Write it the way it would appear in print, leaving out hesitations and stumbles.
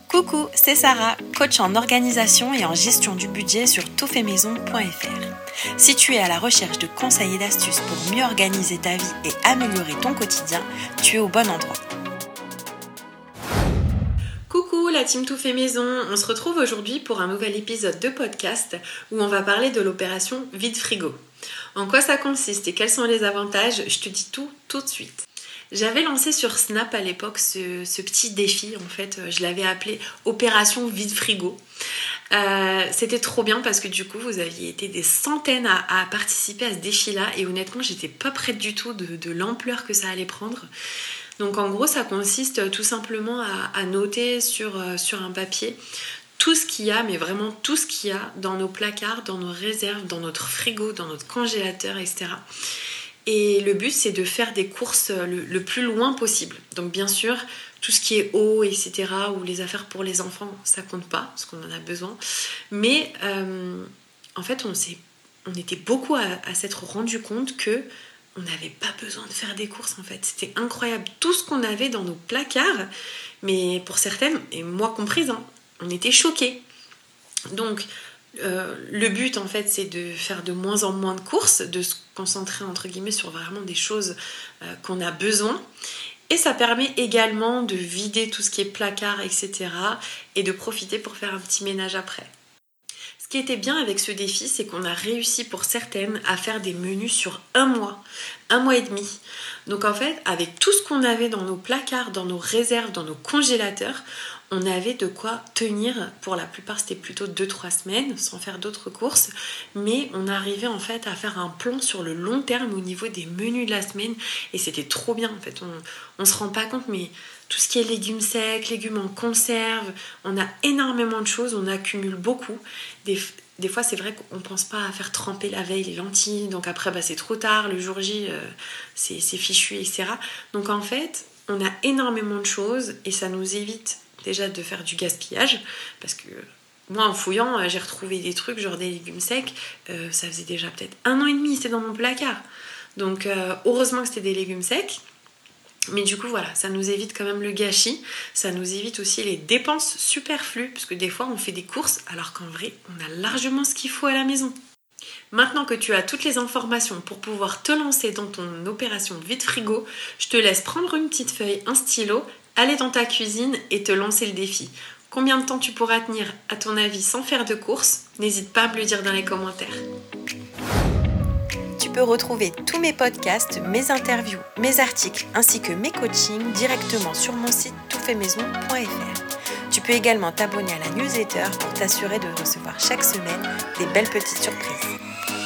Coucou, c'est Sarah, coach en organisation et en gestion du budget sur toutfaitmaison.fr. Si tu es à la recherche de conseils et d'astuces pour mieux organiser ta vie et améliorer ton quotidien, tu es au bon endroit. Coucou la team Tout Fait Maison, on se retrouve aujourd'hui pour un nouvel épisode de podcast où on va parler de l'opération vide frigo. En quoi ça consiste et quels sont les avantages, je te dis tout de suite. J'avais lancé sur Snap à l'époque ce petit défi, en fait, je l'avais appelé Opération Vide Frigo. C'était trop bien parce que du coup, vous aviez été des centaines à participer à ce défi-là et honnêtement, j'étais pas prête du tout de l'ampleur que ça allait prendre. Donc en gros, ça consiste tout simplement à noter sur un papier tout ce qu'il y a, mais vraiment tout ce qu'il y a dans nos placards, dans nos réserves, dans notre frigo, dans notre congélateur, etc. Et le but, c'est de faire des courses le plus loin possible. Donc bien sûr, tout ce qui est eau, etc., ou les affaires pour les enfants, ça compte pas, parce qu'on en a besoin. Mais en fait, on était beaucoup à s'être rendu compte que on n'avait pas besoin de faire des courses, en fait. C'était incroyable. Tout ce qu'on avait dans nos placards, mais pour certaines, et moi comprise, on était choqués. Donc, le but en fait c'est de faire de moins en moins de courses, de se concentrer entre guillemets sur vraiment des choses qu'on a besoin, et ça permet également de vider tout ce qui est placard, etc., et de profiter pour faire un petit ménage après. Ce qui était bien avec ce défi, c'est qu'on a réussi pour certaines à faire des menus sur un mois et demi. Donc en fait, avec tout ce qu'on avait dans nos placards, dans nos réserves, dans nos congélateurs, on avait de quoi tenir. Pour la plupart, c'était plutôt 2-3 semaines, sans faire d'autres courses. Mais on arrivait en fait à faire un plan sur le long terme au niveau des menus de la semaine. Et c'était trop bien en fait. On se rend pas compte, mais tout ce qui est légumes secs, légumes en conserve, on a énormément de choses, on accumule beaucoup. Des fois, c'est vrai qu'on pense pas à faire tremper la veille les lentilles. Donc après, c'est trop tard. Le jour J, c'est fichu, etc. Donc en fait, on a énormément de choses et ça nous évite déjà de faire du gaspillage, parce que moi en fouillant j'ai retrouvé des trucs genre des légumes secs, ça faisait déjà peut-être 1 an et demi, c'était dans mon placard, donc heureusement que c'était des légumes secs, mais du coup voilà, ça nous évite quand même le gâchis, ça nous évite aussi les dépenses superflues, parce que des fois on fait des courses alors qu'en vrai on a largement ce qu'il faut à la maison. Maintenant que tu as toutes les informations pour pouvoir te lancer dans ton opération vide frigo, je te laisse prendre une petite feuille, un stylo, aller dans ta cuisine et te lancer le défi. Combien de temps tu pourras tenir, à ton avis, sans faire de courses? N'hésite pas à me le dire dans les commentaires. Tu peux retrouver tous mes podcasts, mes interviews, mes articles ainsi que mes coachings directement sur mon site toutfaitmaison.fr. Tu peux également t'abonner à la newsletter pour t'assurer de recevoir chaque semaine des belles petites surprises.